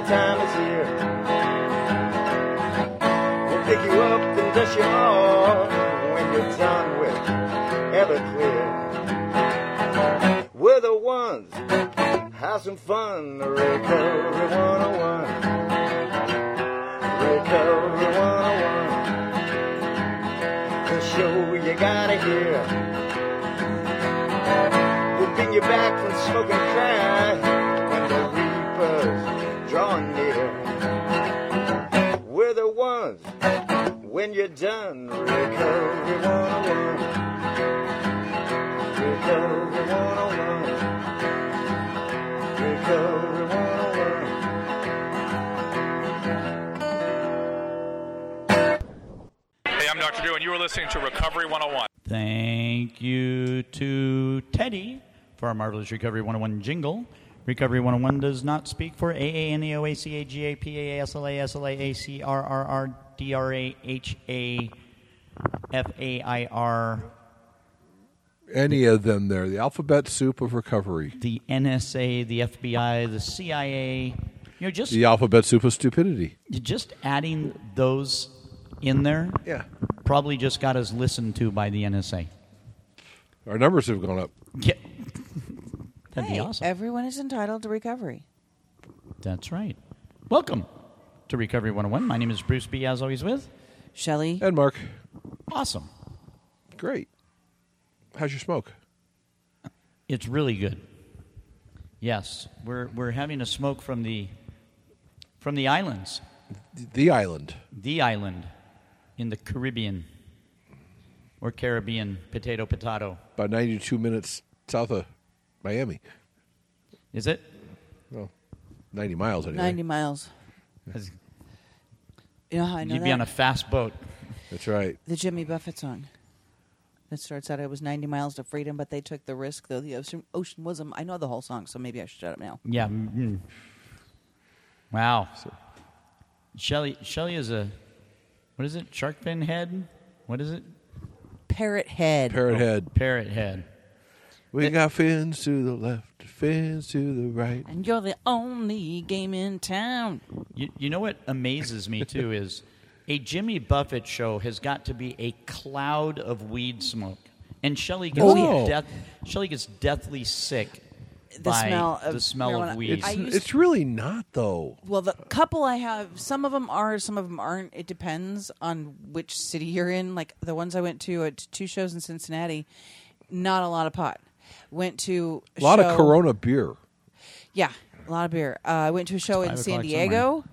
time is here. We'll pick you up and dust you off when you're done with Everclear. We're the ones, have some fun, Recovery 101. Recovery 101. The show you gotta hear. We'll bring you back from smoking crack when the reapers draw near. We're the ones, when you're done, Recovery 101. Recovery 101. Recovery 101. Hey, I'm Dr. Drew, and you are listening to Recovery 101. Thank you to Teddy for our marvelous Recovery 101 jingle. Recovery 101 does not speak for AANEOACAGAPASLASLAACRRDRAHAFAIR. Any of them there. The alphabet soup of recovery. The NSA, the FBI, the CIA. Just the alphabet soup of stupidity. Just adding those in there probably just got us listened to by the NSA. Our numbers have gone up. Yeah. That'd be awesome. Everyone is entitled to recovery. That's right. Welcome to Recovery 101. My name is Bruce B., as always, with Shelley and Mark. Awesome. Great. How's your smoke? It's really good. Yes, we're having a smoke from the islands. The island. The island in the Caribbean or Caribbean, potato. About 92 minutes south of Miami. Is it? Well, 90 miles anyway. 90 miles. You know how I know You'd that? be on a fast boat. That's right. The Jimmy Buffett song. That starts out, it was 90 miles to freedom, but they took the risk, though the ocean was I know the whole song, so maybe I should shut up now. Yeah. Wow. Shelley is a, what is it? Shark fin head? What is it? Parrot head. Parrot head. Parrot head. We got fins to the left, fins to the right. And you're the only game in town. You know what amazes me, too, is a Jimmy Buffett show has got to be a cloud of weed smoke. And Shelley gets deathly sick by the smell of weed. It's really not, though. Well, the couple I have, some of them are, some of them aren't. It depends on which city you're in. Like the ones I went to at 2 shows in Cincinnati, not a lot of pot. Went to a lot of Corona beer. Yeah, a lot of beer. I went to a show in San Diego.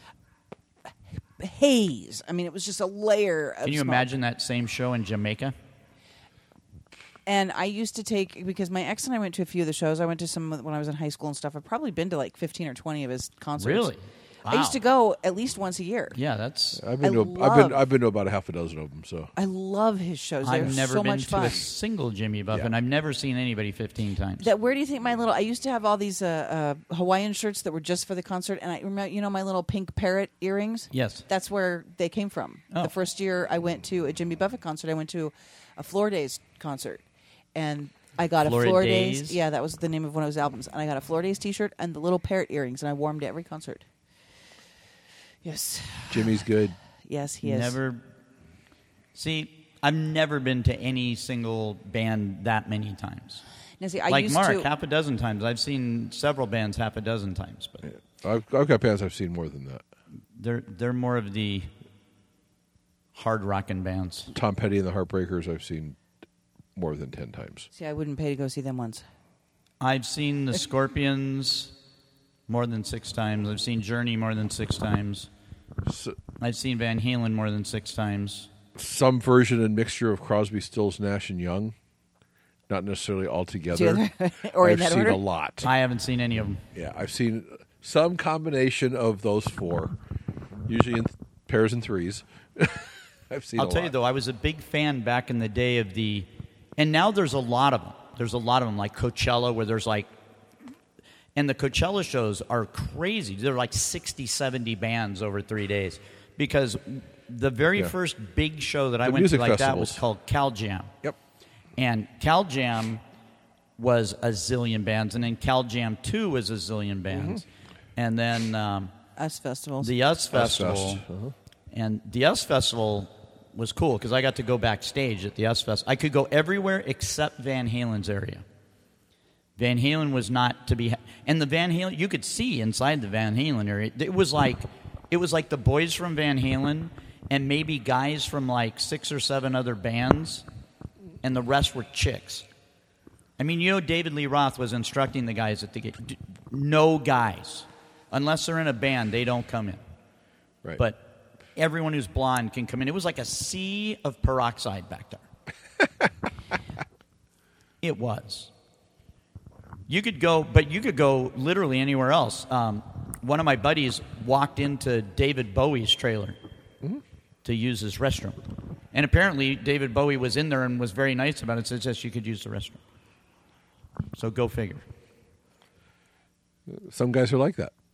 Haze. I mean, it was just a layer of Can you smoke. imagine that same show in Jamaica? And I used to take, because my ex and I went to a few of the shows. I went to some when I was in high school and stuff. I've probably been to like 15 or 20 of his concerts. Really? Wow. I used to go at least once a year. Yeah, that's. I've been to about a half a dozen of them. So I love his shows. They're I've never so been much to fun. a single Jimmy Buffett. Yeah. I've never seen anybody 15 times. Where do you think I used to have all these Hawaiian shirts that were just for the concert, and I remember, my little pink parrot earrings? Yes. That's where they came from. Oh. The first year I went to a Jimmy Buffett concert, I went to a Floor Days concert, and I got Florida a Floor Days? Days. Yeah, that was the name of one of his albums, and I got a Floor Days T-shirt and the little parrot earrings, and I wore them to every concert. Yes. Jimmy's good. Yes, he is. I've never been to any single band that many times. Now, see, like Mark, half a dozen times. I've seen several bands half a dozen times. But I've got bands I've seen more than that. They're more of the hard rockin' bands. Tom Petty and the Heartbreakers I've seen more than 10 times. See, I wouldn't pay to go see them once. I've seen the Scorpions more than 6 times. I've seen Journey more than 6 times. I've seen Van Halen more than 6 times. Some version and mixture of Crosby, Stills, Nash, and Young. Not necessarily all together. Or in I've that seen order? a lot. I haven't seen any of them. Yeah, I've seen some combination of those 4, usually in pairs and threes. I've seen. I'll tell you though, I was a big fan back in the day of the, and now there's a lot of them. There's a lot of them, like Coachella, where there's like, and the Coachella shows are crazy. They're like 60, 70 bands over 3 days, because the very first big show that I went to like that was called Cal Jam. Yep. And Cal Jam was a zillion bands, and then Cal Jam 2 was a zillion bands. And then US festivals. The US Festival. Fest. Uh-huh. And the US Festival was cool because I got to go backstage at the US Fest. I could go everywhere except Van Halen's area. Van Halen was not to be... And the Van Halen... You could see inside the Van Halen area. It was like the boys from Van Halen and maybe guys from like 6 or 7 other bands, and the rest were chicks. I mean, David Lee Roth was instructing the guys at the gate. No guys. Unless they're in a band, they don't come in. Right. But everyone who's blonde can come in. It was like a sea of peroxide back there. It was. You could go literally anywhere else. One of my buddies walked into David Bowie's trailer to use his restroom. And apparently David Bowie was in there and was very nice about it. Said, yes, you could use the restroom. So go figure. Some guys are like that.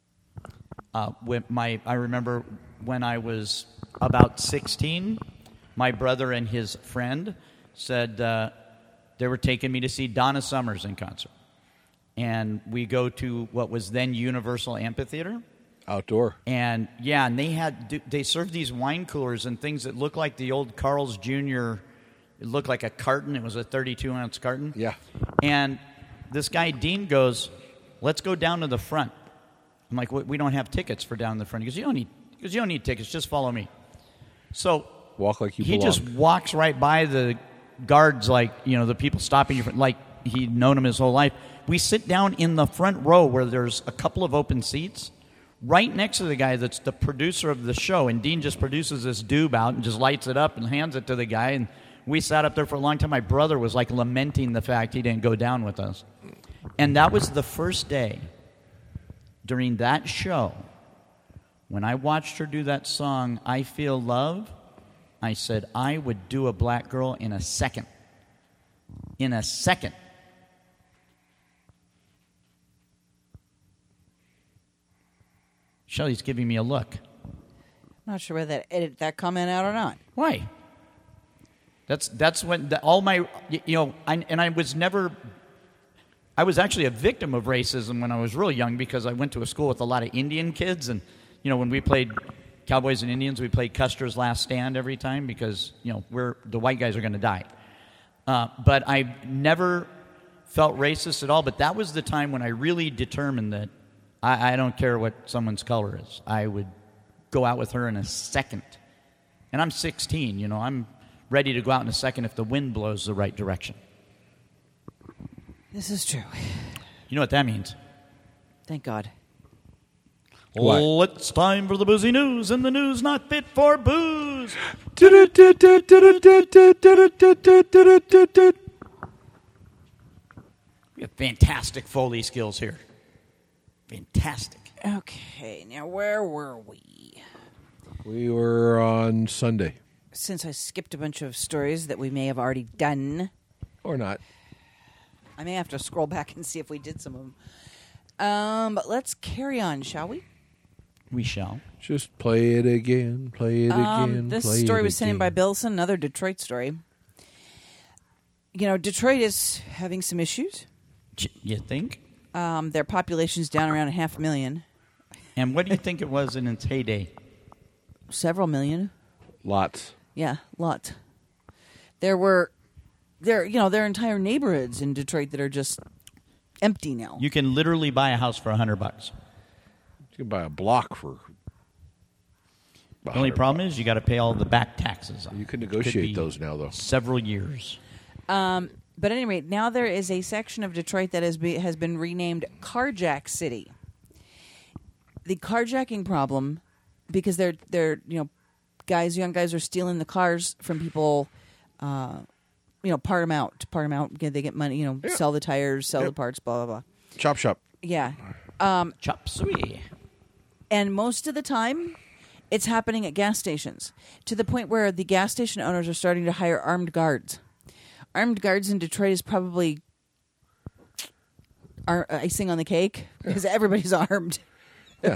I remember when I was about 16, my brother and his friend said they were taking me to see Donna Summers in concert. And we go to what was then Universal Amphitheater. Outdoor. And they served these wine coolers and things that looked like the old Carl's Jr. It looked like a carton. It was a 32-ounce carton. Yeah. And this guy, Dean, goes, let's go down to the front. I'm like, we don't have tickets for down the front. He goes, you don't need tickets. Just follow me. So walk like you he belong. just walks right by the guards like, the people stopping you, like he'd known him his whole life. We sit down in the front row where there's a couple of open seats right next to the guy that's the producer of the show. And Dean just produces this doob out and just lights it up and hands it to the guy. And we sat up there for a long time. My brother was like lamenting the fact he didn't go down with us. And that was the first day during that show when I watched her do that song, I Feel Love. I said, I would do a black girl in a second. In a second. Shelley's giving me a look. Not sure whether to edit that comment out or not. Why? That's when all my, I was actually a victim of racism when I was really young because I went to a school with a lot of Indian kids. And, when we played Cowboys and Indians, we played Custer's Last Stand every time because, the white guys are going to die. But I never felt racist at all. But that was the time when I really determined that I don't care what someone's color is. I would go out with her in a second. And I'm 16, I'm ready to go out in a second if the wind blows the right direction. This is true. You know what that means? Thank God. What? Oh, it's time for the boozy news, and the news not fit for booze. We have fantastic Foley skills here. Fantastic. Okay, now where were we? We were on Sunday. Since I skipped a bunch of stories that we may have already done, Or not. I may have to scroll back and see if we did some of them. But let's carry on, shall we? We shall. Just play it again, play it again. This play story it was sent in by again. Billson, another Detroit story. Detroit is having some issues. You think? Their population's down around 500,000. And what do you think it was in its heyday? Several million. Lots. Yeah, lots. There are entire neighborhoods in Detroit that are just empty now. You can literally buy a house for $100. You can buy a block for. The only problem is you got to pay all the back taxes on it. You can Could be negotiate those now, though. Several years. But at any rate, now there is a section of Detroit that has been renamed Carjack City. The carjacking problem, because they're young guys are stealing the cars from people. Part them out. They get money. Sell the tires, sell the parts, blah blah blah. Chop shop. Yeah. Chop suey. And most of the time, it's happening at gas stations, to the point where the gas station owners are starting to hire armed guards. Armed guards in Detroit is probably icing on the cake because everybody's armed. Yeah.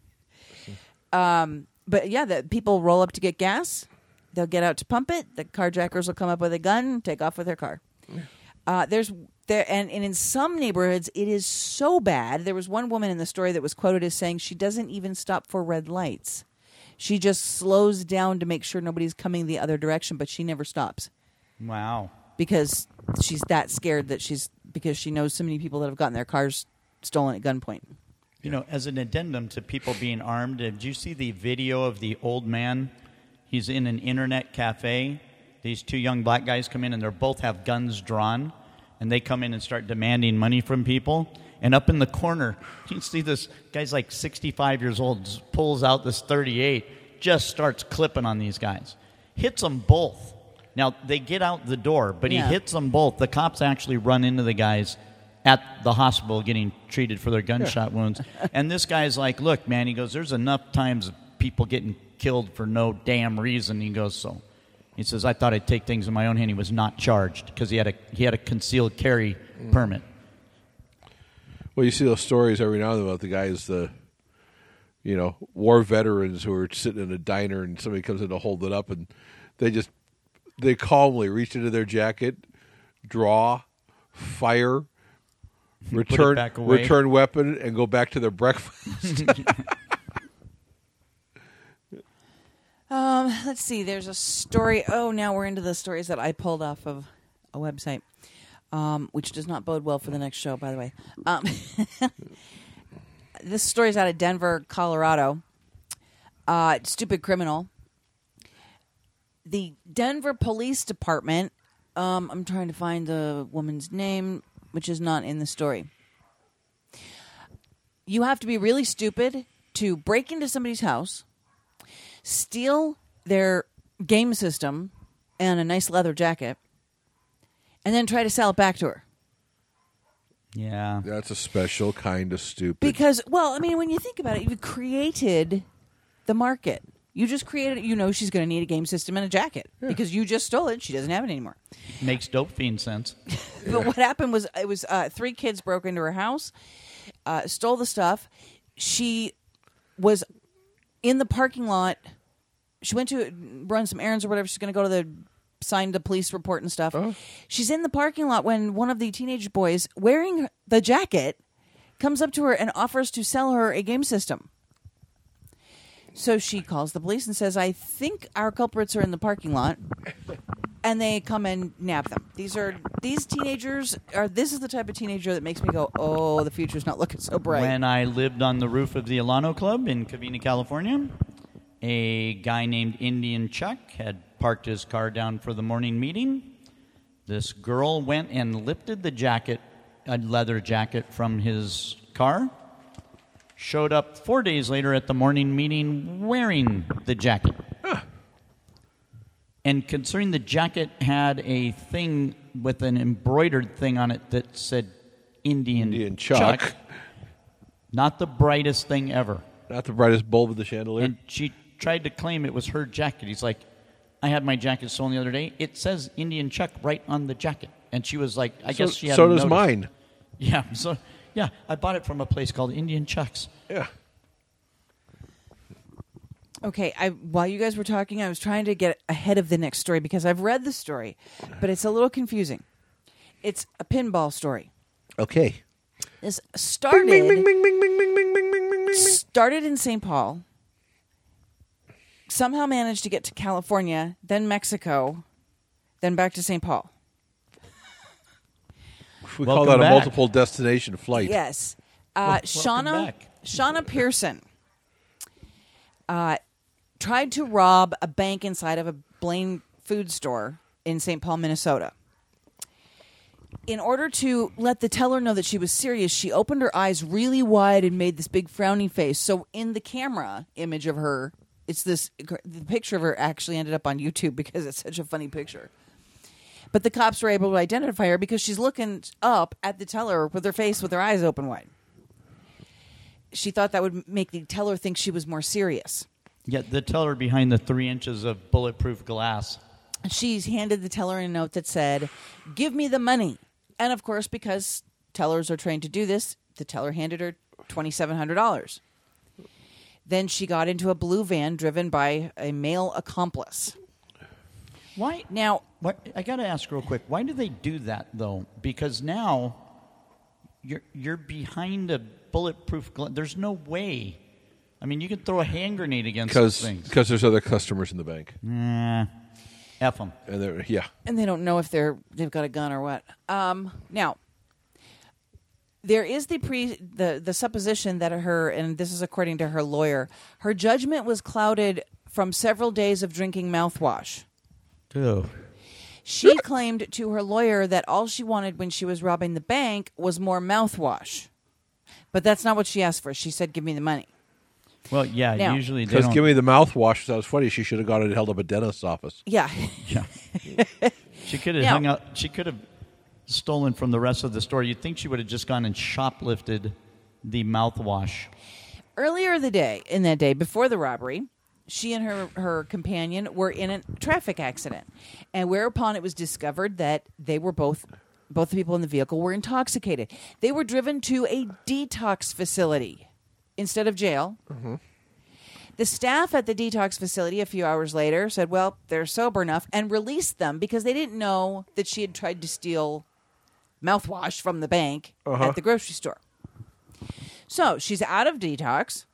But yeah, the people roll up to get gas. They'll get out to pump it. The carjackers will come up with a gun, take off with their car. There's There and in some neighborhoods, it is so bad. There was one woman in the story that was quoted as saying she doesn't even stop for red lights. She just slows down to make sure nobody's coming the other direction, but she never stops Wow. because she's that scared because she knows so many people that have gotten their cars stolen at gunpoint. You know, as an addendum to people being armed, did you see the video of the old man? He's in an internet cafe. These two young black guys come in, and they both have guns drawn, and they come in and start demanding money from people. And up in the corner, you can see this guy's like 65 years old, just pulls out this .38, just starts clipping on these guys. Hits them both. Now, they get out the door, but he hits them both. The cops actually run into the guys at the hospital getting treated for their gunshot wounds. And this guy's like, look, man, he goes, there's enough times of people getting killed for no damn reason. He goes, so he says, I thought I'd take things in my own hand. He was not charged because he had a concealed carry permit. Well, you see those stories every now and then about the guys, war veterans who are sitting in a diner and somebody comes in to hold it up, and they calmly reach into their jacket, draw, fire, return weapon, and go back to their breakfast. Let's see. There's a story. Oh, now we're into the stories that I pulled off of a website, which does not bode well for the next show, by the way. This story's out of Denver, Colorado. Stupid criminal. The Denver Police Department, I'm trying to find the woman's name, which is not in the story. You have to be really stupid to break into somebody's house, steal their game system and a nice leather jacket, and then try to sell it back to her. Yeah. That's a special kind of stupid. Because, when you think about it, you created the market. You just created it. She's going to need a game system and a jacket because you just stole it. She doesn't have it anymore. Makes dope fiend sense. But what happened was it was 3 kids broke into her house, stole the stuff. She was in the parking lot. She went to run some errands or whatever. She's going to go to sign the police report and stuff. Oh. She's in the parking lot when one of the teenage boys wearing the jacket comes up to her and offers to sell her a game system. So she calls the police and says, I think our culprits are in the parking lot. And they come and nab them. These teenagers this is the type of teenager that makes me go, oh, the future's not looking so bright. When I lived on the roof of the Alano Club in Covina, California, a guy named Indian Chuck had parked his car down for the morning meeting. This girl went and lifted the jacket, a leather jacket, from his car. Showed up 4 days later at the morning meeting wearing the jacket. Huh. And considering the jacket had a thing with an embroidered thing on it that said Indian Chuck, not the brightest thing ever. Not the brightest bulb of the chandelier. And she tried to claim it was her jacket. He's like, I had my jacket stolen the other day. It says Indian Chuck right on the jacket. And she was like, I guess she hadn't noticed. So does mine. Yeah, yeah, I bought it from a place called Indian Chuck's. Yeah. Okay, while you guys were talking, I was trying to get ahead of the next story because I've read the story, but it's a little confusing. It's a pinball story. Okay. This started in St. Paul, somehow managed to get to California, then Mexico, then back to St. Paul. We call that a multiple destination flight. Yes. Shauna Pearson tried to rob a bank inside of a Blaine food store in St. Paul, Minnesota. In order to let the teller know that she was serious, she opened her eyes really wide and made this big frowny face. So in the camera image of her, the picture of her actually ended up on YouTube because it's such a funny picture. But the cops were able to identify her because she's looking up at the teller with her eyes open wide. She thought that would make the teller think she was more serious. Yeah, the teller behind the 3 inches of bulletproof glass. She's handed the teller a note that said, "Give me the money." And of course, because tellers are trained to do this, the teller handed her $2,700. Then she got into a blue van driven by a male accomplice. Why? Now, What I got to ask real quick. Why do they do that though? Because now you're behind a bulletproof glass. There's no way. I mean, you could throw a hand grenade against those things. Because there's other customers in the bank. Nah, F them. And they're, yeah. and they don't know if they've got a gun or what. Now, there is the supposition that and this is according to her lawyer, her judgment was clouded from several days of drinking mouthwash. Ew. She claimed to her lawyer that all she wanted when she was robbing the bank was more mouthwash. But that's not what she asked for. She said, give me the money. Well, yeah, Now- usually they Because don't. give me the mouthwash. That was funny. She should have got it held up at dentist's office. Yeah. Yeah. She could have Now- hung out. She could have stolen from the rest of the store. You'd think she would have just gone and shoplifted the mouthwash. Earlier in that day, before the robbery, she and her companion were in a traffic accident. And whereupon it was discovered that they were both the people in the vehicle were intoxicated. They were driven to a detox facility instead of jail. Mm-hmm. The staff at the detox facility a few hours later said, well, they're sober enough, and released them because they didn't know that she had tried to steal mouthwash from the bank at the grocery store. So she's out of detox.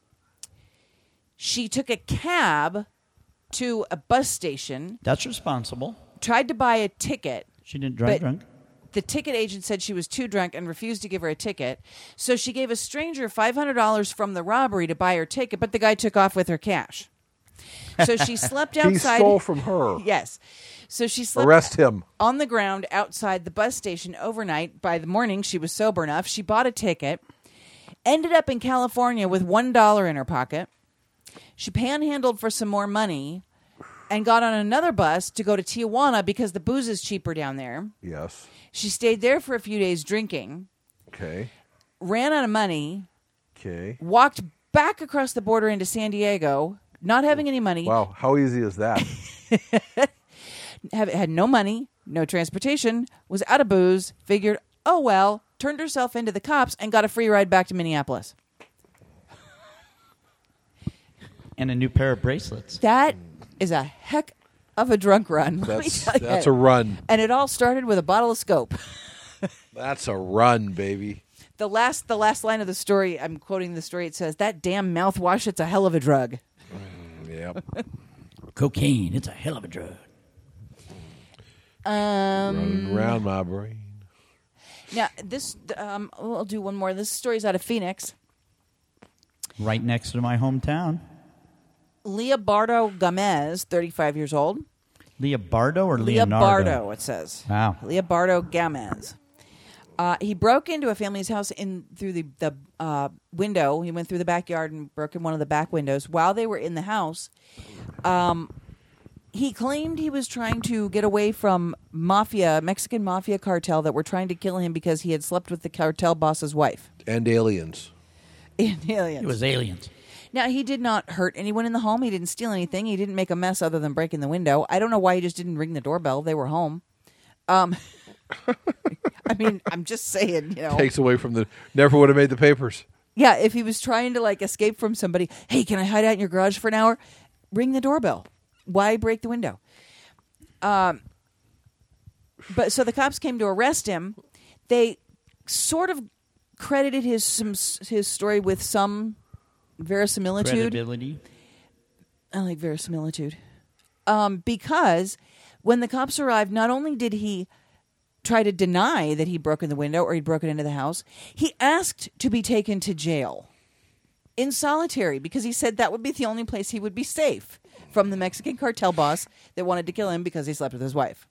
She took a cab to a bus station, That's responsible. tried to buy a ticket. She didn't drive But- drunk. The ticket agent said she was too drunk and refused to give her a ticket. So she gave a stranger $500 from the robbery to buy her ticket, but the guy took off with her cash. So she slept He outside. stole from her. Yes. So she slept Arrest him. on the ground outside the bus station overnight. By the morning, she was sober enough. She bought a ticket, ended up in California with $1 in her pocket. She panhandled for some more money and got on another bus to go to Tijuana because the booze is cheaper down there. Yes. She stayed there for a few days drinking, Okay. ran out of money, Okay. walked back across the border into San Diego, not having any money, Wow. How easy is that? had no money, no transportation, was out of booze, figured, oh well, turned herself into the cops and got a free ride back to Minneapolis. And a new pair of bracelets. That is a heck of a drunk run. let me That's tell you. a run. And it all started with a bottle of Scope. That's a run, baby. The last line of the story, I'm quoting the story, it says, that damn mouthwash, it's a hell of a drug. Yep. Cocaine. It's a hell of a drug. Running around my brain. Now, this, I'll do one more. This story's out of Phoenix. Right next to my hometown. Leobardo Gamez, 35 years old. Leobardo or Leonardo? Leobardo, it says. Wow. Leobardo Gamez. He broke into a family's house through the window. He went through the backyard and broke in one of the back windows. While they were in the house, he claimed he was trying to get away from Mexican mafia cartel that were trying to kill him because he had slept with the cartel boss's wife. And aliens. Aliens. It was aliens. Now, he did not hurt anyone in the home. He didn't steal anything. He didn't make a mess other than breaking the window. I don't know why he just didn't ring the doorbell. They were home. I mean, I'm just saying, Takes away from the... Never would have made the papers. Yeah, if he was trying to, escape from somebody, hey, can I hide out in your garage for an hour? Ring the doorbell. Why break the window? But so the cops came to arrest him. They sort of credited his story with some verisimilitude. Credibility. I like verisimilitude. Because when the cops arrived, not only did he try to deny that he'd broken the window or he'd broken into the house, he asked to be taken to jail in solitary because he said that would be the only place he would be safe from the Mexican cartel boss that wanted to kill him because he slept with his wife.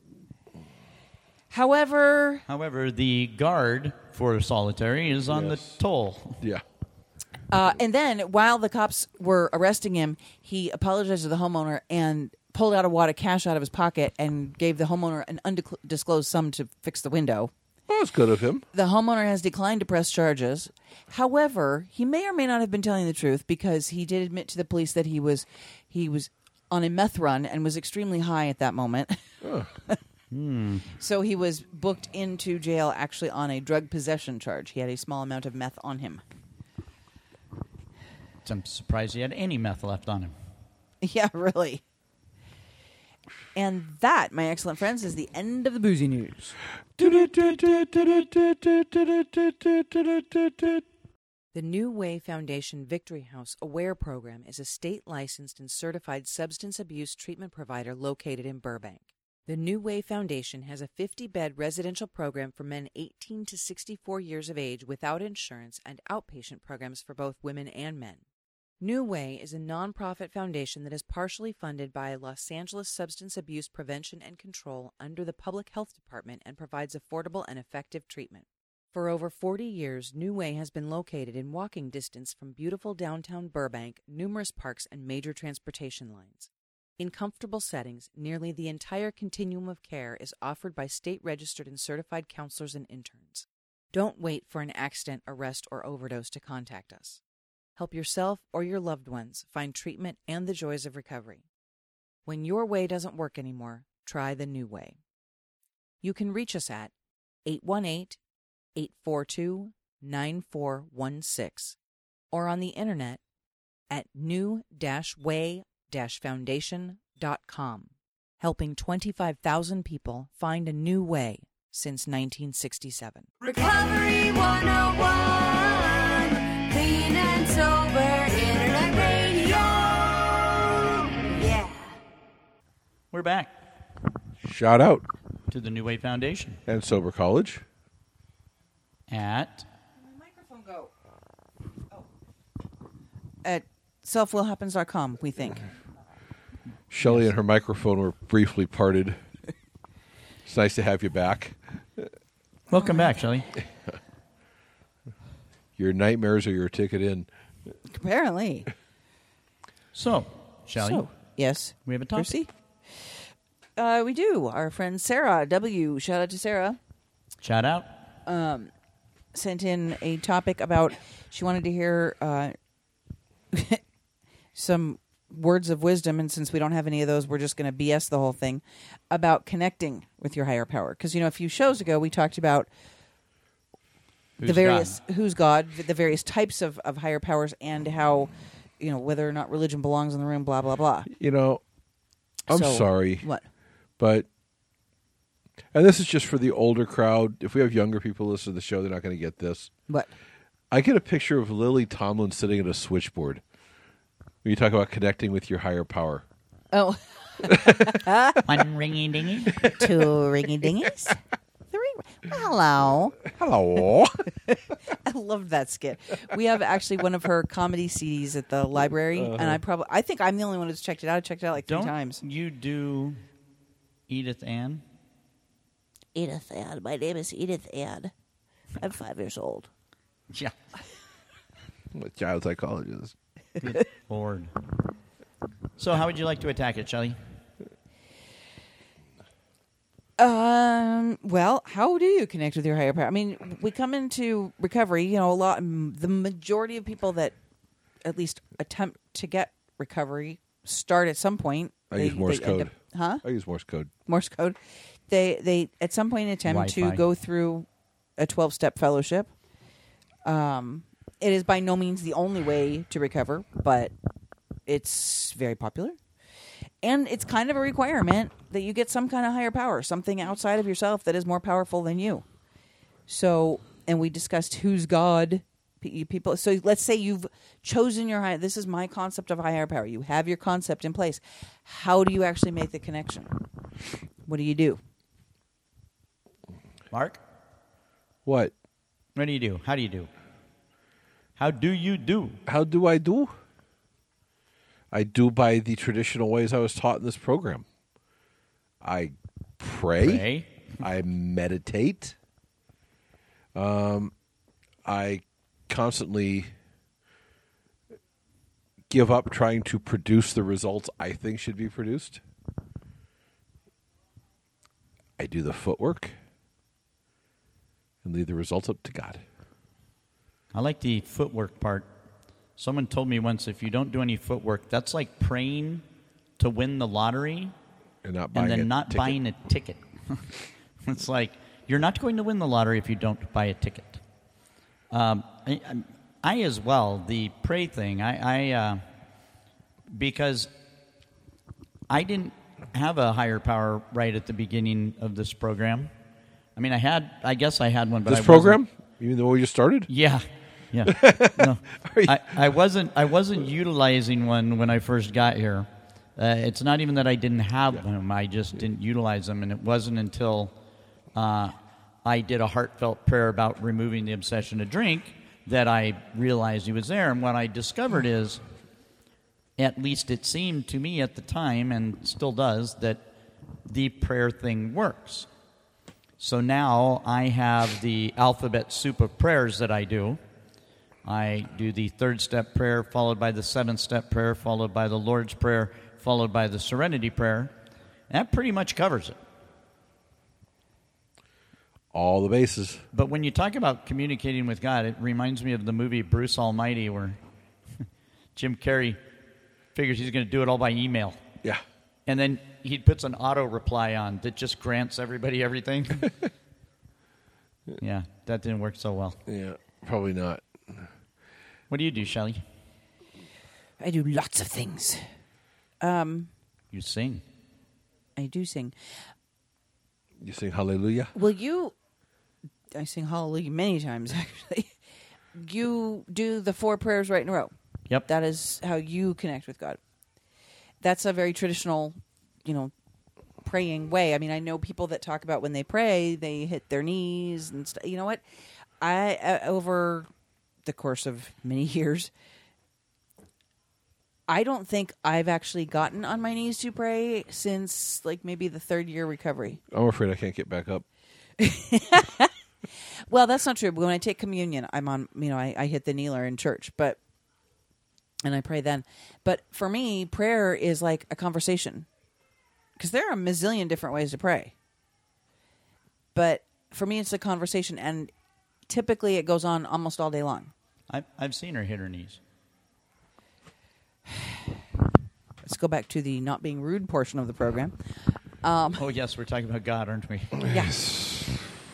However, the guard for solitary is on the toll. Yeah. and then while the cops were arresting him, he apologized to the homeowner and pulled out a wad of cash out of his pocket and gave the homeowner an undisclosed sum to fix the window. Well, that's good of him. The homeowner has declined to press charges. However, he may or may not have been telling the truth because he did admit to the police that he was on a meth run and was extremely high at that moment. So he was booked into jail actually on a drug possession charge. He had a small amount of meth on him. I'm surprised he had any meth left on him. Yeah, really. And that, my excellent friends, is the end of the boozy news. The New Way Foundation Victory House Aware Program is a state-licensed and certified substance abuse treatment provider located in Burbank. The New Way Foundation has a 50-bed residential program for men 18 to 64 years of age without insurance and outpatient programs for both women and men. New Way is a nonprofit foundation that is partially funded by Los Angeles Substance Abuse Prevention and Control under the Public Health Department and provides affordable and effective treatment. For over 40 years, New Way has been located in walking distance from beautiful downtown Burbank, numerous parks, and major transportation lines. In comfortable settings, nearly the entire continuum of care is offered by state-registered and certified counselors and interns. Don't wait for an accident, arrest, or overdose to contact us. Help yourself or your loved ones find treatment and the joys of recovery. When your way doesn't work anymore, try the New Way. You can reach us at 818-842-9416 or on the internet at new-way-foundation.com, helping 25,000 people find a new way since 1967. Recovery 101, clean and sober internet radio. Yeah. We're back Shout out. to the New Way Foundation And Sober College. at Where'd my microphone go? At selfwillhappens.com, we think. Shelley and her microphone were briefly parted. It's nice to have you back. Welcome back, Shelley. Your nightmares are your ticket in. Apparently. So, Shelley, So, yes. we have a topic. Percy? We do. Our friend Sarah W. Shout out to Sarah. Shout out. Sent in a topic about she wanted to hear some words of wisdom, and since we don't have any of those, we're just going to BS the whole thing about connecting with your higher power. Because a few shows ago we talked about the various who's God, the various types of higher powers, and how whether or not religion belongs in the room. Blah blah blah. I'm So, sorry, What? but and this is just for the older crowd. If we have younger people listen to the show, they're not going to get this. What? I get a picture of Lily Tomlin sitting at a switchboard. When you talk about connecting with your higher power. Oh. One ringy dingy. Two ringy dingies. Three. Hello. Hello. I loved that skit. We have actually one of her comedy CDs at the library, and I think I'm the only one who's checked it out. I checked it out like 3 Don't times. you do Edith Ann? Edith Ann. My name is Edith Ann. I'm 5 years old. Yeah. I'm a child psychologist. Good Lord. So how would you like to attack it, Shelley? Well, how do you connect with your higher power? I mean, we come into recovery, the majority of people that at least attempt to get recovery start at some point. I use Morse end code. up- huh? I use Morse code. Morse code. They at some point attempt to Wi-Fi. go through a 12-step fellowship. It is by no means the only way to recover, but it's very popular. And it's kind of a requirement that you get some kind of higher power, something outside of yourself that is more powerful than you. So, and we discussed who's God. People. So let's say you've chosen your higher. This is my concept of higher power. You have your concept in place. How do you actually make the connection? What do you do? Mark? What? What do you do? How do you do? How do you do? How do? I do by the traditional ways I was taught in this program. I pray. I meditate. I constantly give up trying to produce the results I think should be produced. I do the footwork and leave the results up to God. I like the footwork part. Someone told me once, if you don't do any footwork, that's like praying to win the lottery And not buying and then a not ticket. buying a ticket. It's like, you're not going to win the lottery if you don't buy a ticket. I as well, the pray thing, because I didn't have a higher power right at the beginning of this program. I mean, I guess I had one, but This I program, even though we just started. Yeah. No, I wasn't utilizing one when I first got here. It's not even that I didn't have them; I just didn't utilize them, and it wasn't until I did a heartfelt prayer about removing the obsession to drink that I realized he was there. And what I discovered is, at least it seemed to me at the time, and still does, that the prayer thing works. So now I have the alphabet soup of prayers that I do. I do the 3rd step prayer, followed by the 7th step prayer, followed by the Lord's Prayer, followed by the Serenity Prayer. And that pretty much covers it. All the bases. But when you talk about communicating with God, it reminds me of the movie Bruce Almighty, where Jim Carrey figures he's going to do it all by email. Yeah. And then he puts an auto reply on that just grants everybody everything. Yeah, that didn't work so well. Yeah, probably not. What do you do, Shelley? I do lots of things. You sing. I do sing. You sing hallelujah? I sing hallelujah many times, actually. You do the 4 prayers right in a row. Yep. That is how you connect with God. That's a very traditional, praying way. I mean, I know people that talk about when they pray, they hit their knees and stuff. You know what? Over the course of many years, I don't think I've actually gotten on my knees to pray since maybe the 3rd year recovery. I'm afraid I can't get back up. Well, that's not true. When I take communion, I'm on, I hit the kneeler in church, and I pray then. But for me, prayer is like a conversation, because there are a mazillion different ways to pray. But for me, it's a conversation, and typically it goes on almost all day long. I've seen her hit her knees. Let's go back to the not being rude portion of the program. Oh, yes, we're talking about God, aren't we? Yes.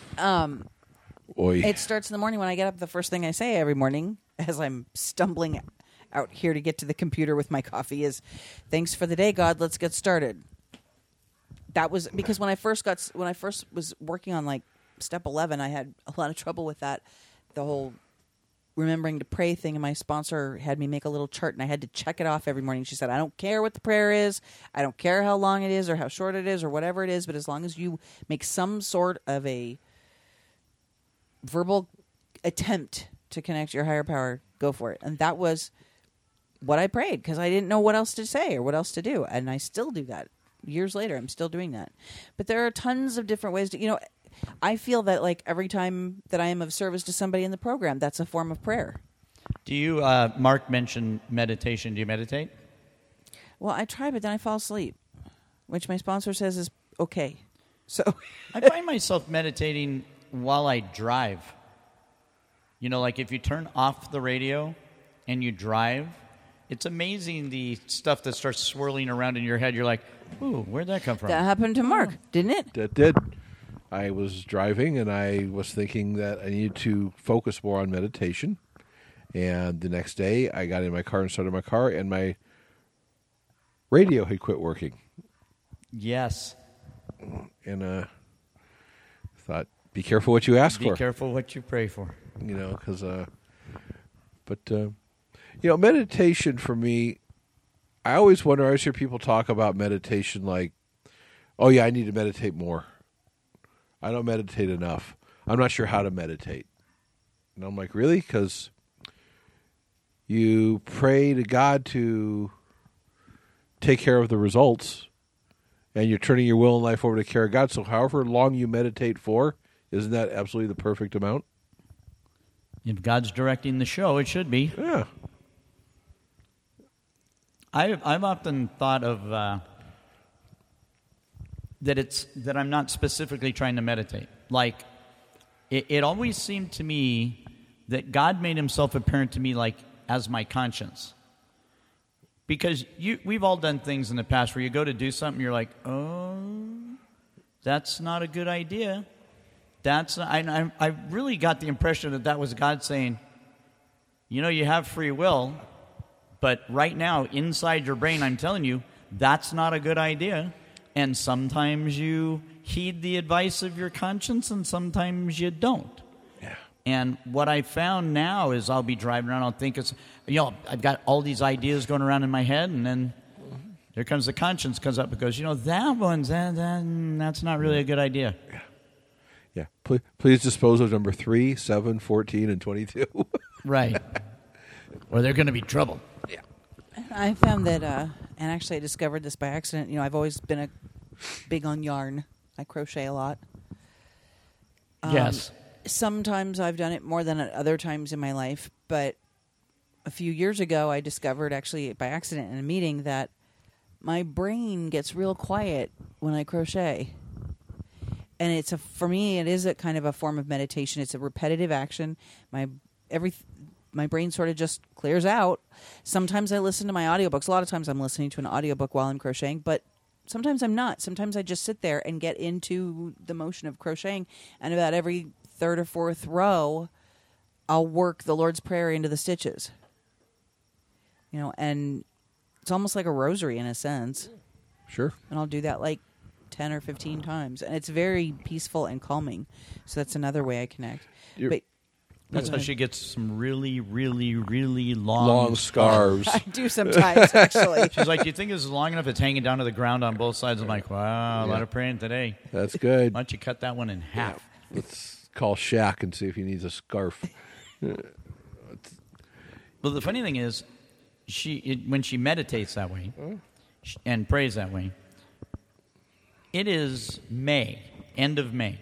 Oy. It starts in the morning when I get up. The first thing I say every morning as I'm stumbling out here to get to the computer with my coffee is, "Thanks for the day, God. Let's get started." That was because when I first was working on step 11, I had a lot of trouble with that. The whole remembering to pray thing, and my sponsor had me make a little chart, and I had to check it off every morning. She said, "I don't care what the prayer is. I don't care how long it is or how short it is or whatever it is, but as long as you make some sort of a verbal attempt to connect your higher power, go for it." And that was what I prayed, because I didn't know what else to say or what else to do, and I still do that. Years later, I'm still doing that. But there are tons of different ways to, I feel that every time that I am of service to somebody in the program, that's a form of prayer. Do you, Mark mentioned meditation. Do you meditate? Well, I try, but then I fall asleep, which my sponsor says is okay. So I find myself meditating while I drive. If you turn off the radio and you drive, it's amazing the stuff that starts swirling around in your head. You're like, ooh, where'd that come from? That happened to Mark, didn't it? That did. I was driving, and I was thinking that I needed to focus more on meditation. And the next day, I got in my car and started my car, and my radio had quit working. Yes. And thought, be careful what you ask for. Be careful what you pray for. Because, meditation for me, I always wonder, I always hear people talk about meditation like, oh yeah, I need to meditate more. I don't meditate enough. I'm not sure how to meditate. And I'm like, really? Because you pray to God to take care of the results, and you're turning your will and life over to care of God. So however long you meditate for, isn't that absolutely the perfect amount? If God's directing the show, it should be. Yeah. I've often thought of that I'm not specifically trying to meditate. It always seemed to me that God made himself apparent to me as my conscience. Because we've all done things in the past where you go to do something, you're like, oh, that's not a good idea. I really got the impression that was God saying, you have free will, but right now, inside your brain, I'm telling you, that's not a good idea. And sometimes you heed the advice of your conscience, and sometimes you don't. Yeah. And what I found now is I'll be driving around, I'll think I've got all these ideas going around in my head, and then there comes the conscience comes up and goes, that's not really a good idea. Yeah. Please dispose of number 3, 7, 14, and 22. Right. Or they're going to be trouble. I found that, and actually I discovered this by accident. I've always been big on yarn. I crochet a lot. Yes. Sometimes I've done it more than at other times in my life, but a few years ago I discovered, actually by accident in a meeting, that my brain gets real quiet when I crochet. And for me, it is a kind of a form of meditation. It's a repetitive action. My brain sort of just clears out. Sometimes I listen to my audiobooks. A lot of times I'm listening to an audiobook while I'm crocheting, but sometimes I'm not. Sometimes I just sit there and get into the motion of crocheting, and about every third or fourth row, I'll work the Lord's Prayer into the stitches. And it's almost like a rosary in a sense. Sure. And I'll do that like 10 or 15 times, and it's very peaceful and calming. So that's another way I connect. That's how she gets some really, really, really long scarves. I do sometimes, actually. She's like, "Do you think this is long enough? It's hanging down to the ground on both sides." I'm like, "Wow, a lot of praying today." That's good. Why don't you cut that one in half? Let's call Shaq and see if he needs a scarf. Well, the funny thing is, when she meditates that way and prays that way, it is May, end of May.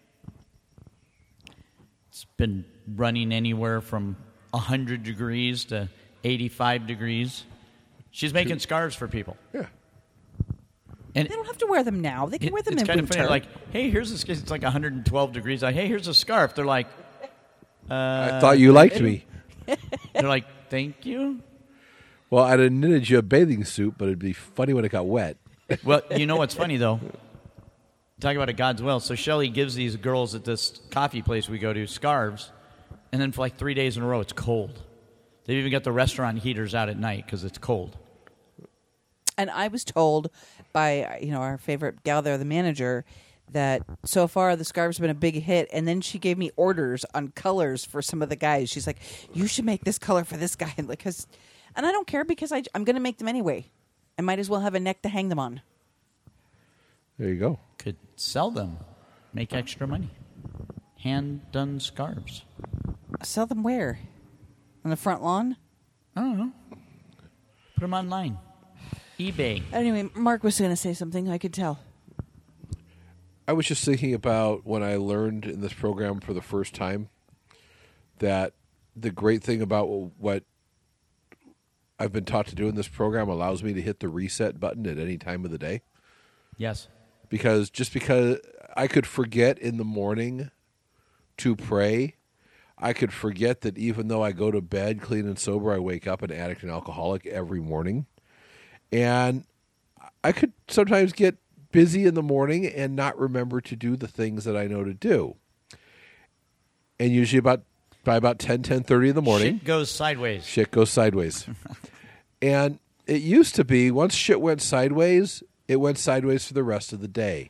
It's been running anywhere from 100 degrees to 85 degrees. She's making scarves for people. Yeah. And They don't have to wear them now. They can wear them in it's kind of winter. funny. Like, hey, here's this. It's like 112 degrees. Like, hey, here's a scarf. They're like, I thought you liked me. they're like, thank you. Well, I'd have knitted you a bathing suit, but it'd be funny when it got wet. Well, you know what's funny though? Talk about a God's will. So Shelley gives these girls at this coffee place we go to scarves, and then for like 3 days in a row, it's cold. They've even got the restaurant heaters out at night because it's cold. And I was told by our favorite gal there, the manager, that so far the scarves have been a big hit. And then she gave me orders on colors for some of the guys. She's like, "You should make this color for this guy," and I don't care because I'm going to make them anyway. I might as well have a neck to hang them on. There you go. Could sell them, make extra money. Hand-done scarves. Sell them where? On the front lawn? I don't know. Put them online. eBay. Anyway, Mark was going to say something. I could tell. I was just thinking about when I learned in this program for the first time that the great thing about what I've been taught to do in this program allows me to hit the reset button at any time of the day. Yes. Because I could forget in the morning to pray, I could forget that even though I go to bed clean and sober, I wake up an addict and alcoholic every morning. And I could sometimes get busy in the morning and not remember to do the things that I know to do. And usually by about 10:30 in the morning, Shit goes sideways. shit goes sideways. And it used to be, once shit went sideways, it went sideways for the rest of the day.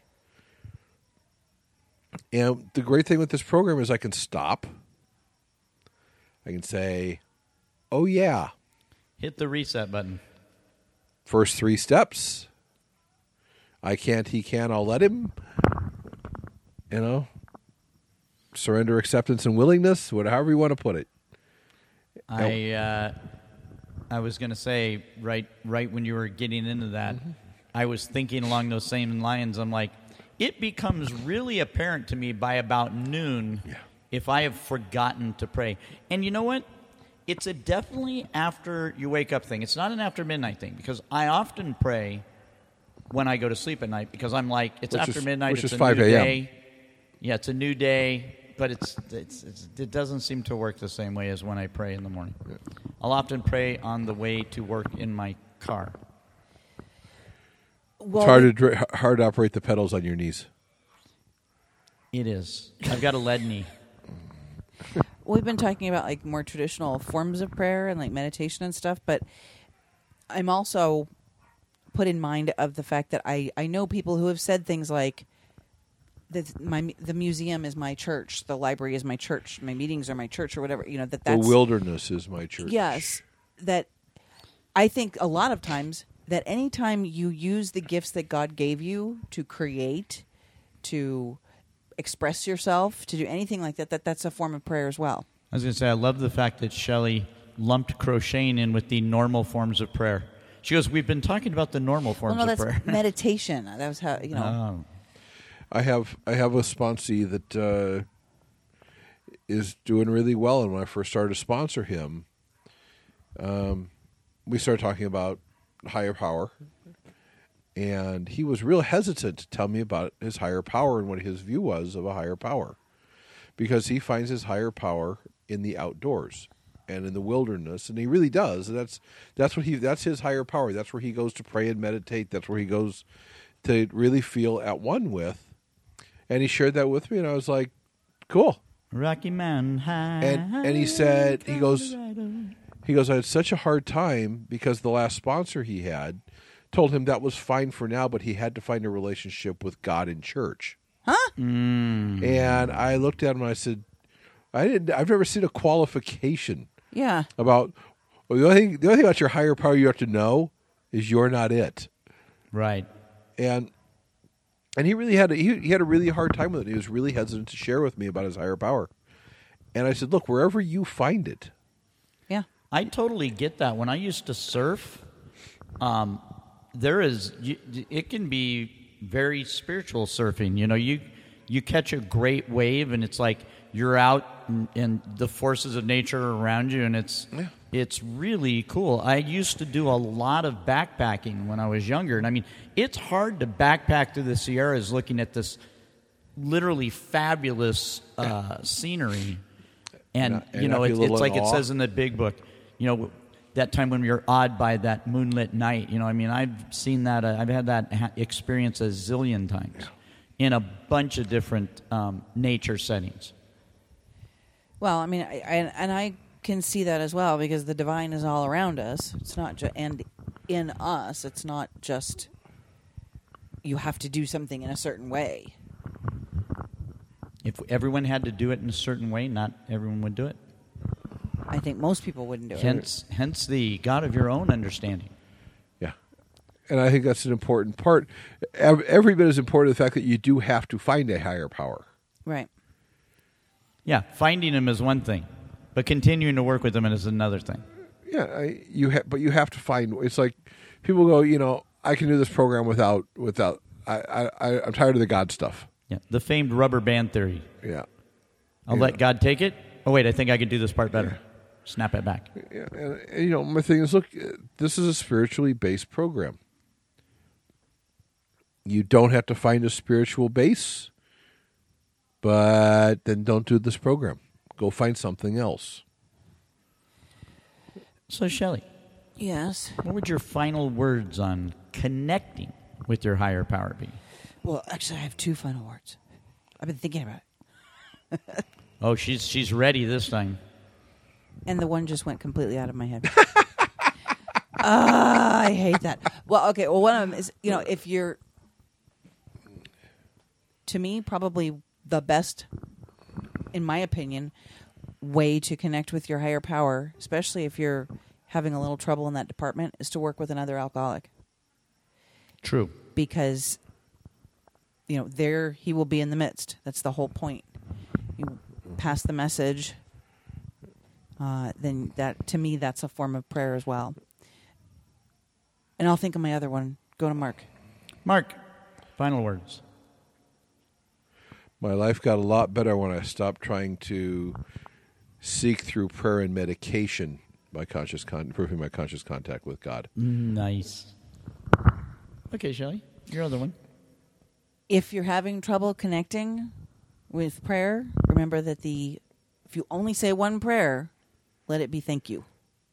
And the great thing with this program is I can stop. I can say, oh yeah, Hit the reset button. first 3 steps. I can't, he can, I'll let him. Surrender, acceptance, and willingness, however you want to put it. I was going to say, right when you were getting into that, I was thinking along those same lines. I'm like, it becomes really apparent to me by about noon if I have forgotten to pray. And you know what? It's a definitely after you wake up thing. It's not an after midnight thing, because I often pray when I go to sleep at night, because I'm like, it's after midnight, which it's is a 5 new a.m. day. Yeah, it's a new day, but it doesn't seem to work the same way as when I pray in the morning. Yeah. I'll often pray on the way to work in my car. Well, It's hard to operate the pedals on your knees. It is. I've got a lead knee. we've been talking about like more traditional forms of prayer and like meditation and stuff, but I'm also put in mind of the fact that I know people who have said things like, the museum is my church, the library is my church, my meetings are my church, or whatever. That's the wilderness is my church. Yes, that I think a lot of times that anytime you use the gifts that God gave you to create, to express yourself, to do anything like that, that's a form of prayer as well. I was going to say, I love the fact that Shelley lumped crocheting in with the normal forms of prayer. She goes, we've been talking about the normal forms Well, no, of prayer. that's meditation. That was how, Oh. I have a sponsee that is doing really well, and when I first started to sponsor him, we started talking about higher power, and he was real hesitant to tell me about his higher power and what his view was of a higher power, because he finds his higher power in the outdoors and in the wilderness, and he really does. That's his higher power. That's where he goes to pray and meditate. That's where he goes to really feel at one with. And he shared that with me, and I was like, cool. Rocky Mountain High. And he said, he goes, I had such a hard time because the last sponsor he had told him that was fine for now, but he had to find a relationship with God in church. Huh? And I looked at him and I said, I've never seen a qualification Yeah. about, well, the only thing about your higher power you have to know is you're not it. Right. And he really had he had a really hard time with it. He was really hesitant to share with me about his higher power. And I said, look, wherever you find it. Yeah. I totally get that. When I used to surf, it can be very spiritual surfing. You catch a great wave, and it's like you're out and the forces of nature are around you, and it's really cool. I used to do a lot of backpacking when I was younger, and I mean, it's hard to backpack through the Sierras looking at this literally fabulous scenery, and it's like it says in the big book, that time when you're awed by that moonlit night. I mean, I've seen that. I've had that experience a zillion times in a bunch of different nature settings. Well, I mean, I can see that as well, because the divine is all around us. It's not and in us. It's not just you have to do something in a certain way. If everyone had to do it in a certain way, not everyone would do it. I think most people wouldn't do it. Hence the God of your own understanding. Yeah. And I think that's an important part. Every bit as important, the fact that you do have to find a higher power. Right. Yeah, finding him is one thing, but continuing to work with him is another thing. Yeah, but you have to find. It's like people go, I can do this program without. I'm tired of the God stuff. Yeah, the famed rubber band theory. Yeah, I'll let God take it. Oh wait, I think I can do this part better. Yeah. Snap it back. Yeah, and my thing is, look, this is a spiritually based program. You don't have to find a spiritual base, but then don't do this program. Go find something else. So, Shelley. Yes. What would your final words on connecting with your higher power be? Well, actually, I have two final words. I've been thinking about it. Oh, she's ready this time. And the one just went completely out of my head. I hate that. Well, okay. Well, one of them is, if you're, to me, probably the best, in my opinion, way to connect with your higher power, especially if you're having a little trouble in that department, is to work with another alcoholic. True. Because, there he will be in the midst. That's the whole point. You pass the message, then that, to me, that's a form of prayer as well. And I'll think of my other one. Go to Mark. Mark, final words. My life got a lot better when I stopped trying to seek through prayer and medication improving my conscious contact with God. Nice. Okay, Shelley, your other one. If you're having trouble connecting with prayer, remember that if you only say one prayer, let it be thank you.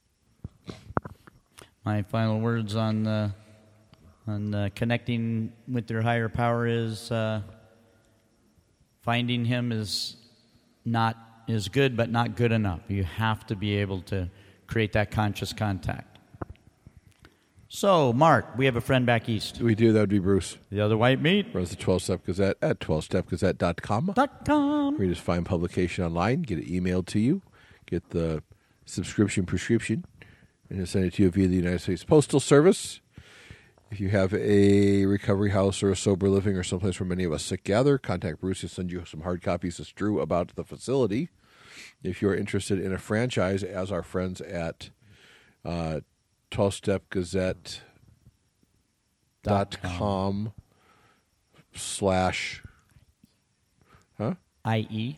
My final words on connecting with your higher power is finding him is good, but not good enough. You have to be able to create that conscious contact. So, Mark, we have a friend back east. We do. That would be Bruce. The other white meat. Runs the 12-Step Gazette at 12stepgazette.com. .com. Read his fine publication online. Get it emailed to you. Get the prescription, and he'll send it to you via the United States Postal Service. If you have a recovery house or a sober living or someplace where many of us sick gather, contact Bruce. He'll send you some hard copies of Drew about the facility. If you're interested in a franchise, as our friends at 12stepgazette.com / IE.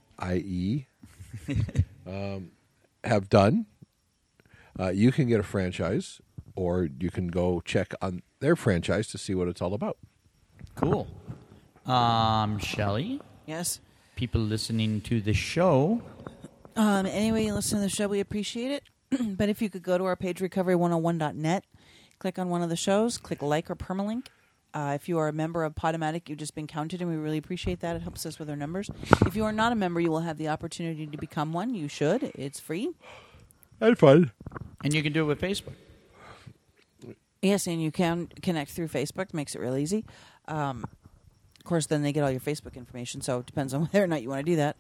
have done, you can get a franchise, or you can go check on their franchise to see what it's all about. Cool. Shelley, Yes. people listening to the show. Anyway, you listen to the show, we appreciate it. But if you could go to our page, recovery101.net, click on one of the shows, click like or permalink. If you are a member of Podomatic, you've just been counted, and we really appreciate that. It helps us with our numbers. If you are not a member, you will have the opportunity to become one. You should. It's free. And fun. And you can do it with Facebook. Yes, and you can connect through Facebook. Makes it real easy. Of course, then they get all your Facebook information, so it depends on whether or not you want to do that.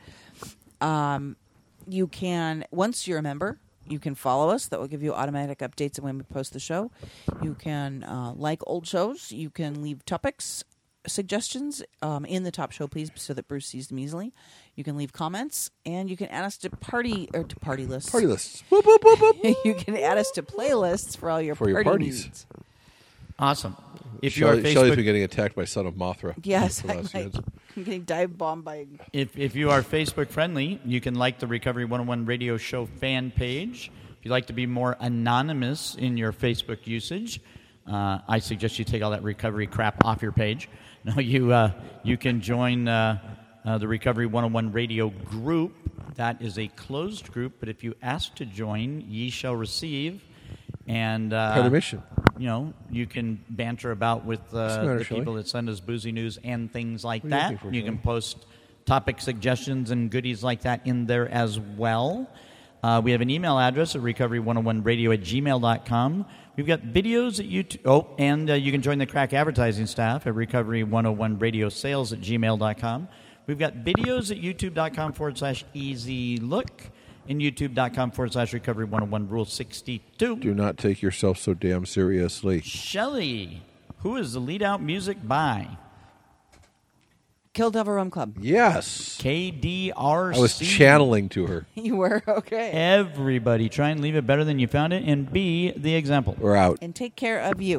You can, once you're a member, you can follow us. That will give you automatic updates when we post the show. You can like old shows. You can leave topics, suggestions in the top show, please, so that Bruce sees them easily. You can leave comments, and you can add us to party lists. Party lists. Whoop, whoop, whoop, whoop. You can add us to playlists for all your For your party parties. needs. Awesome. If you are Shelley's Facebook, been getting attacked by Son of Mothra. Yes, for the I last might. few I'm getting dive bombed by. if you are Facebook friendly, you can like the Recovery 101 Radio Show fan page. If you'd like to be more anonymous in your Facebook usage, I suggest you take all that recovery crap off your page. No, you can join the Recovery 101 Radio group. That is a closed group, but if you ask to join, ye shall receive. And Permission. you know, you can banter about with matter, the Shelley? people that send us boozy news and things like What are you that. looking for, You can Shelley? post topic suggestions and goodies like that in there as well. We have an email address at recovery101radio@gmail.com. We've got videos at YouTube. Oh, and you can join the crack advertising staff at recovery101radiosales@gmail.com. We've got videos at youtube.com/easylook and youtube.com/recovery101 rule 62. Do not take yourself so damn seriously. Shelley, who is the lead out music by? Kill Devil Rum Club. Yes. KDRC. I was channeling to her. You were okay. Everybody, try and leave it better than you found it, and be the example. We're out. And take care of you.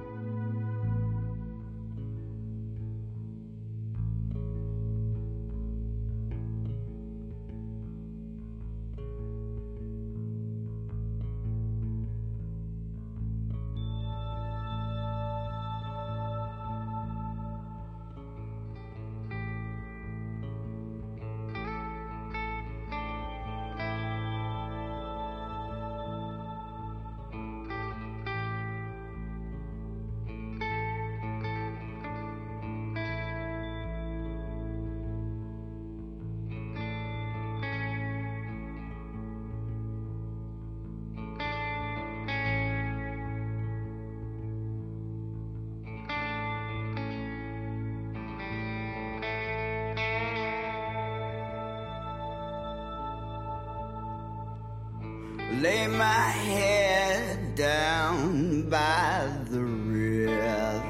Lay my head down by the river,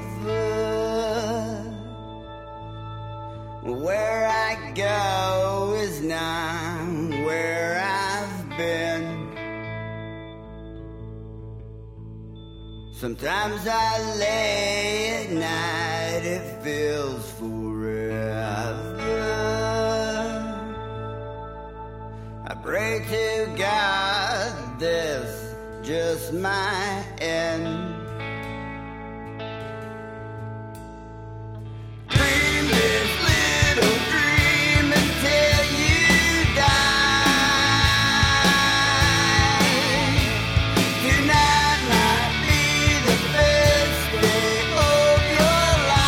where I go is not where I've been. Sometimes I lay at night, it feels forever. I pray to God this just my end. Dream this little dream until you die. Tonight might be the best day of your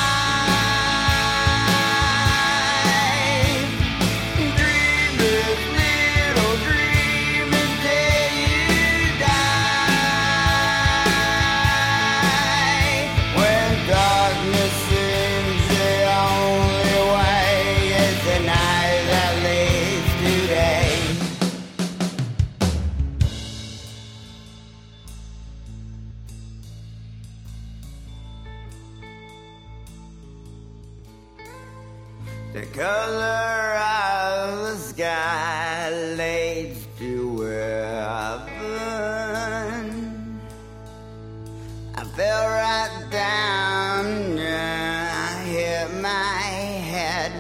life. Dream this little dream until you die. The color of the sky leads to heaven. I fell right down and I hit my head.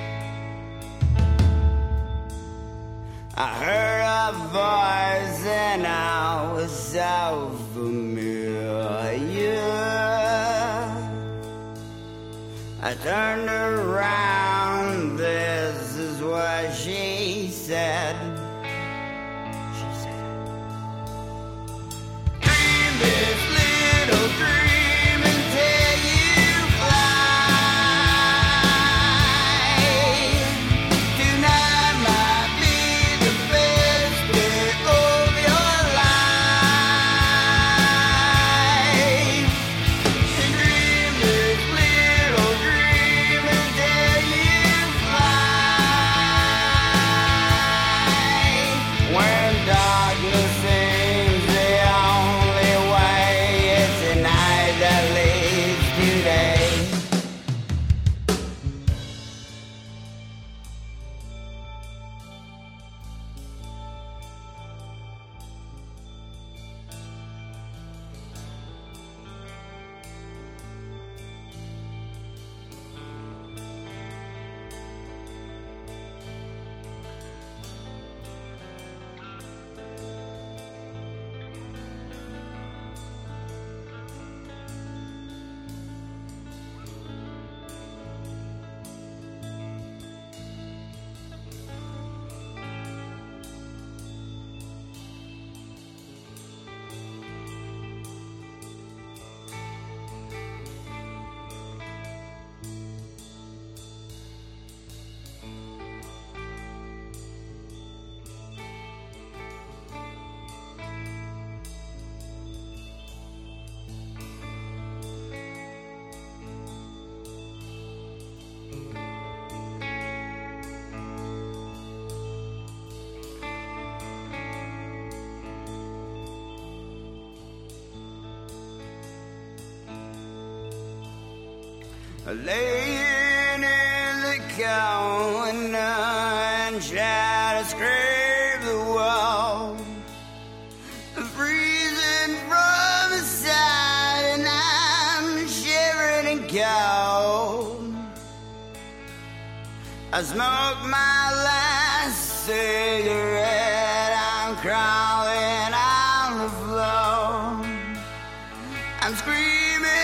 I heard a voice and I was so familiar. I turned around, this is what she said. She said, dream this little dream until you fly. Tonight might be the best day of your life. Dream this little dream until you fly. When darkness seems the only way, it's a night that leads to day. Laying in the corner and shadows scrape the wall. Freezing from the side and I'm shivering and cold. I smoke my last cigarette, I'm crawling on the floor. I'm screaming